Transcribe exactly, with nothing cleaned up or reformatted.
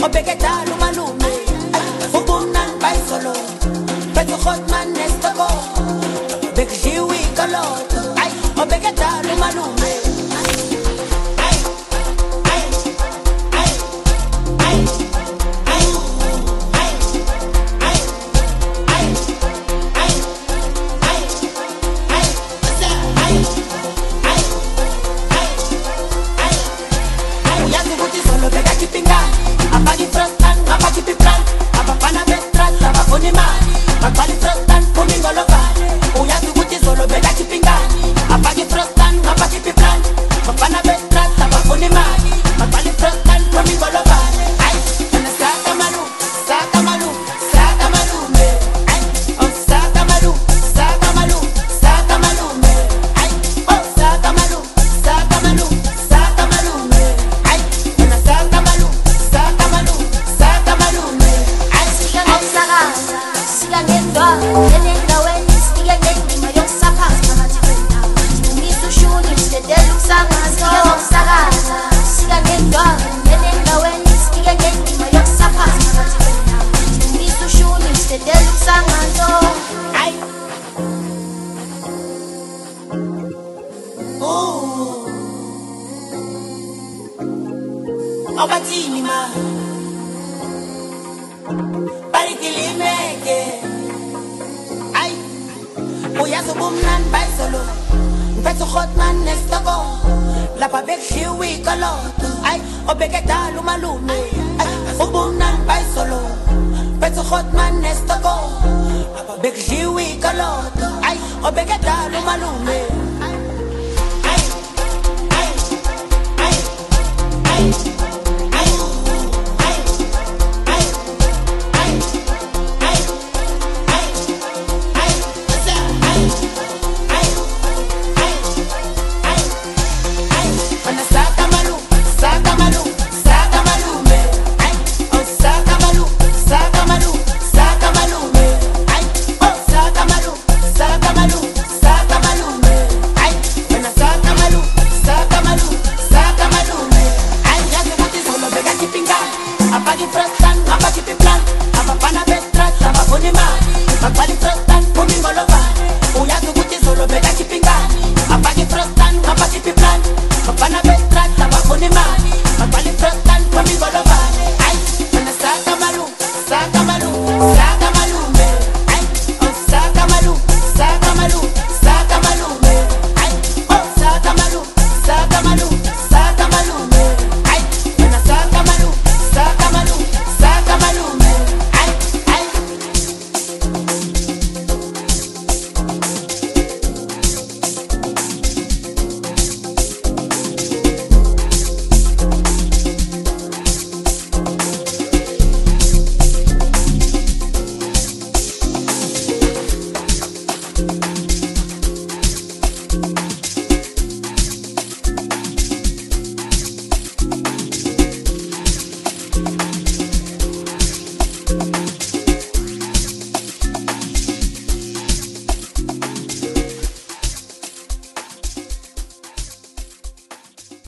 obeketa lumalume ubumnan bay solo beto khotman nestako bekjiwi kalot ay obeketa lumalume ay ay ay ay ay ay ay ay ay ay ay yasu buti solo beka kipinga apagi frostan apagi pipran apapana bestrat apafuni mali apagi frostan kumingoloka uyasu buti solo beka kipinga apagi frostan apagi pipran apapana bestrat apafuni mali apagi frostan kumingoloka ay na saka malu saka malu saka malu me ay oh saka malu saka malu saka malu me ay oh saka malu saka malu saka malu me ay na saka malu saka malu saka malu me ay Siga ngosakaza, siga ngendwa, enendaweni, siga ngendima yokusakaza ngathwenda. Ngisushuni sidedela ukusakaza. Siga ngokusakaza, siga ngendwa, enendaweni, siga ngendima yokusakaza ngathwenda. Ngisushuni sidedela ukusakaza. ay oh abathini ma barikilimeke ay uyazi ubumnani bayisolo ngiphethe ukhotman nesitoko lapha bekudliwa ikoloto ay obeketala umalume ay ubumnani bayisolo ngiphethe ukhotman nesitoko lapha bekudliwa ikoloto ay obeketala umalume ay ay ay ay ay ay ay ay ay ay ay ay ay ay ay ana saka malu saka malu saka malume ay oh saka malu saka malu saka malume ay oh saka malu saka malu saka malume ay ana saka malu saka malu saka malume ay yazi buti solo beka kipinga apagi frostan apagi piplan apapana bestrat apafuni mali apali